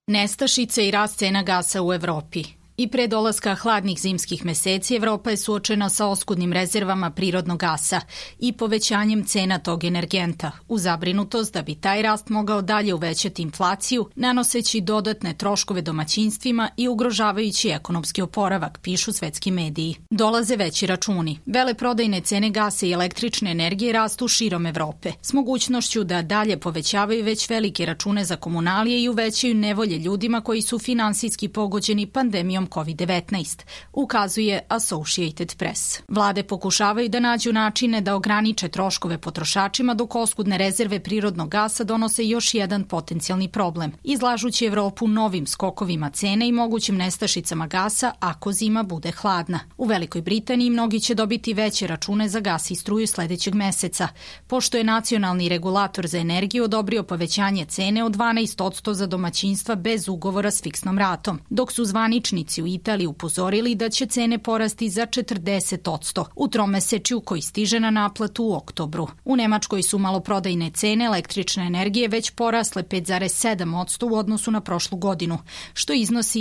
Nestašice i rast cena gasa u Evropi. I pre dolaska hladnih zimskih meseci Evropa je suočena sa oskudnim rezervama prirodnog gasa i povećanjem cena tog energenta, u zabrinutost da bi taj rast mogao dalje uvećati inflaciju, nanoseći dodatne troškove domaćinstvima i ugrožavajući ekonomski oporavak, pišu svetski mediji. Dolaze veći računi. Veleprodajne cene gasa i električne energije rastu širom Evrope, s mogućnošću da dalje povećavaju već velike račune za komunalije i uvećaju nevolje ljudima koji su finansijski pogođeni pandemijom COVID-19, ukazuje Associated Press. Vlade pokušavaju da nađu načine da ograniče troškove potrošačima dok oskudne rezerve prirodnog gasa donose još jedan potencijalni problem, izlažući Evropu novim skokovima cene i mogućim nestašicama gasa ako zima bude hladna. U Velikoj Britaniji mnogi će dobiti veće račune za gas i struju sledećeg meseca, pošto je nacionalni regulator za energiju odobrio povećanje cene od 12% za domaćinstva bez ugovora s fiksnom ratom, dok su zvaničnici u Italiji upozorili da će cene porasti za 40% u tromesečju koji stiže na naplatu u oktobru. U Nemačkoj su maloprodajne cene električne energije već porasle 5,7% u odnosu na prošlu godinu, što iznosi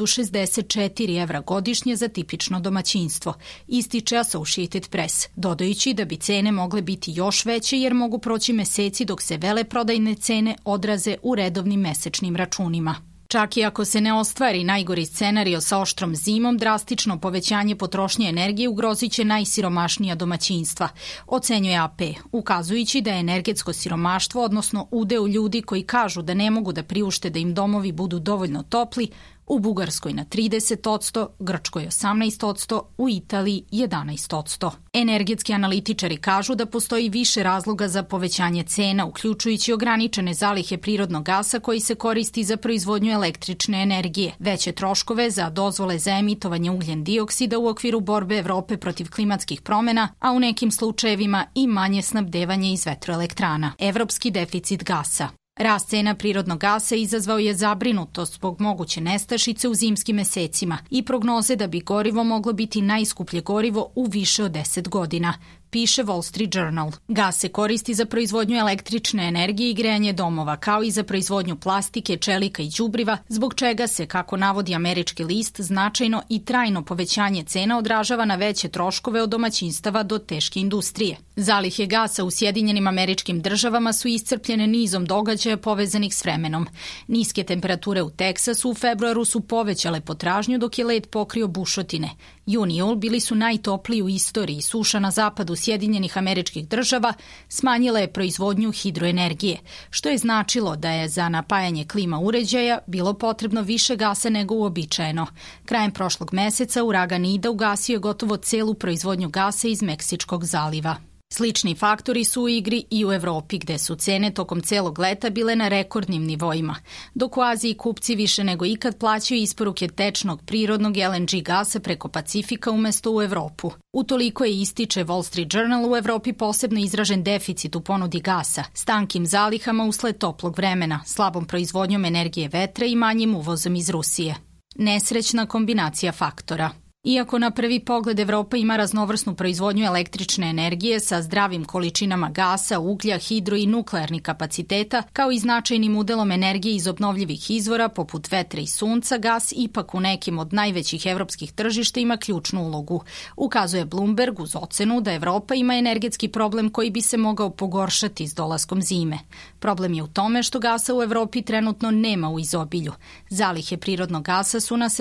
1064 evra godišnje za tipično domaćinstvo, ističe Associated Press, dodajući da bi cene mogle biti još veće jer mogu proći meseci dok se veleprodajne cene odraze u redovnim mesečnim računima. Čak i ako se ne ostvari najgori scenario sa oštrom zimom, drastično povećanje potrošnje energije ugrozit će najsiromašnija domaćinstva, ocenjuje AP, ukazujući da je energetsko siromaštvo, odnosno udeo ljudi koji kažu da ne mogu da priušte da im domovi budu dovoljno topli, u Bugarskoj na 30%, Grčkoj 18%, u Italiji 11%. Energetski analitičari kažu da postoji više razloga za povećanje cena, uključujući ograničene zalihe prirodnog gasa koji se koristi za proizvodnju električne energije, veće troškove za dozvole za emitovanje ugljen dioksida u okviru borbe Evrope protiv klimatskih promena, a u nekim slučajevima i manje snabdevanje iz vetroelektrana. Evropski deficit gasa. Rast cena prirodnog gasa izazvao je zabrinutost zbog moguće nestašice u zimskim mesecima i prognoze da bi gorivo moglo biti najskuplje gorivo u više od 10 godina, piše Wall Street Journal. Gas se koristi za proizvodnju električne energije i grejanje domova, kao i za proizvodnju plastike, čelika i đubriva, zbog čega se, kako navodi američki list, značajno i trajno povećanje cena odražava na veće troškove od domaćinstava do teške industrije. Zalihe gasa u Sjedinjenim Američkim Državama su iscrpljene nizom događaja povezanih s vremenom. Niske temperature u Teksasu u februaru su povećale potražnju dok je led pokrio bušotine. Jun i jul bili su najtopliji u istoriji. Suša na zapadu Sjedinjenih Američkih Država smanjila je proizvodnju hidroenergije, što je značilo da je za napajanje klima uređaja bilo potrebno više gasa nego uobičajeno. Krajem prošlog meseca uragan Ida ugasio je gotovo celu proizvodnju gasa iz Meksičkog zaliva. Slični faktori su u igri i u Evropi, gde su cene tokom celog leta bile na rekordnim nivoima, dok u Aziji kupci više nego ikad plaćaju isporuke tečnog prirodnog LNG gasa preko Pacifika umesto u Evropu. Utoliko je, ističe Wall Street Journal, u Evropi posebno izražen deficit u ponudi gasa, s tankim zalihama usled toplog vremena, slabom proizvodnjom energije vetra i manjim uvozom iz Rusije. Nesrećna kombinacija faktora. Iako na prvi pogled Evropa ima raznovrsnu proizvodnju električne energije sa zdravim količinama gasa, uglja, hidro i nuklearnih kapaciteta, kao i značajnim udelom energije iz obnovljivih izvora poput vetra i sunca, gas ipak u nekim od najvećih evropskih tržišta ima ključnu ulogu. Ukazuje Bloomberg uz ocenu da Evropa ima energetski problem koji bi se mogao pogoršati s dolaskom zime. Problem je u tome što gasa u Evropi trenutno nema u izobilju. Zalihe prirodnog gasa su na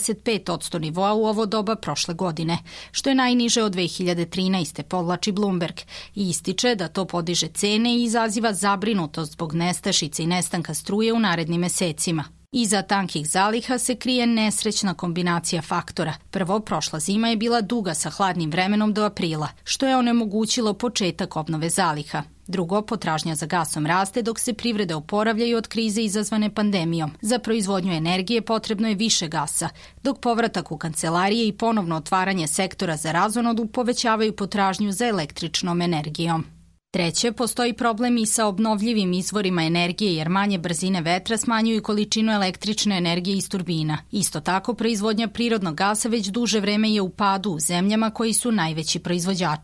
75% nivoa u ovo doba prošle godine, što je najniže od 2013. podvlači Bloomberg i ističe da to podiže cene i izaziva zabrinutost zbog nestašice i nestanka struje u narednim mesecima. Iza tankih zaliha se krije nesrećna kombinacija faktora. Prvo, prošla zima je bila duga sa hladnim vremenom do aprila, što je onemogućilo početak obnove zaliha. Drugo, potražnja za gasom raste dok se privrede oporavljaju od krize izazvane pandemijom. Za proizvodnju energije potrebno je više gasa, dok povratak u kancelarije i ponovno otvaranje sektora za razonodu povećavaju potražnju za električnom energijom. Treće, postoji problem i sa obnovljivim izvorima energije jer manje brzine vetra smanjuju količinu električne energije iz turbina. Isto tako, proizvodnja prirodnog gasa već duže vreme je u padu u zemljama koji su najveći proizvođači.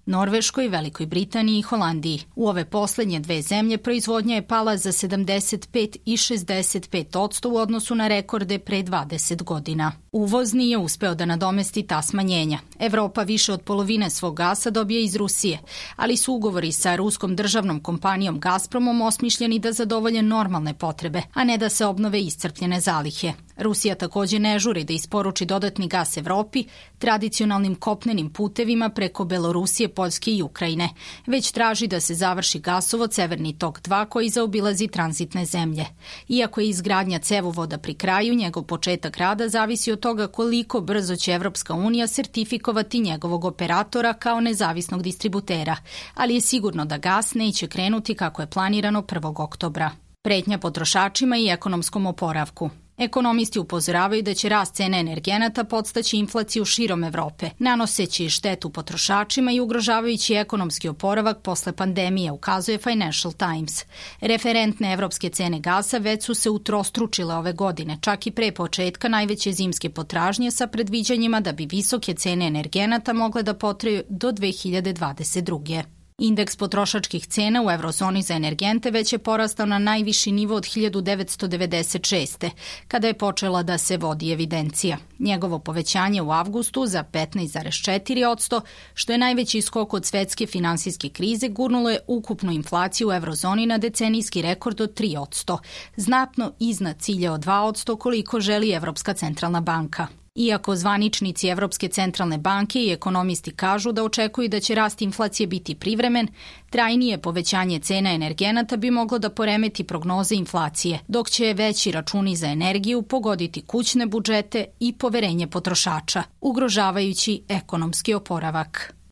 Norveškoj, Velikoj Britaniji i Holandiji. U ove poslednje dve zemlje proizvodnja je pala za 75 i 65% u odnosu na rekorde pre 20 godina. Uvoz nije uspeo da nadomesti ta smanjenja. Evropa više od polovine svog gasa dobije iz Rusije, ali su ugovori sa ruskom državnom kompanijom Gazpromom osmišljeni da zadovolje normalne potrebe, a ne da se obnove iscrpljene zalihe. Rusija takođe ne žuri da isporuči dodatni gas Evropi tradicionalnim kopnenim putevima preko Belorusije, Poljske i Ukrajine, već traži da se završi gasovod Severni tok 2 koji zaobilazi tranzitne zemlje. Iako je izgradnja cevovoda pri kraju, njegov početak rada zavisi od toga koliko brzo će Evropska unija sertifikovati njegovog operatora kao nezavisnog distributera, ali je sigurno da gas neće krenuti kako je planirano 1. oktobra. Pretnja potrošačima i ekonomskom oporavku. Ekonomisti upozoravaju da će rast cene energenata podstaći inflaciju širom Evrope, nanoseći štetu potrošačima i ugrožavajući ekonomski oporavak posle pandemije, ukazuje Financial Times. Referentne evropske cene gasa već su se utrostručile ove godine, čak i pre početka najveće zimske potražnje sa predviđanjima da bi visoke cene energenata mogle da potraju do 2022. Indeks potrošačkih cena u eurozoni za energente već je porastao na najviši nivo od 1996. kada je počela da se vodi evidencija. Njegovo povećanje u avgustu za 15,4%, što je najveći skok od svetske finansijske krize, gurnulo je ukupnu inflaciju u eurozoni na decenijski rekord od 3%, znatno iznad cilja od 2% koliko želi Evropska centralna banka. Iako zvaničnici Evropske centralne banke i ekonomisti kažu da očekuju da će rast inflacije biti privremen, trajnije povećanje cena energenata bi moglo da poremeti prognoze inflacije, dok će veći računi za energiju pogoditi kućne budžete i poverenje potrošača, ugrožavajući ekonomski oporavak.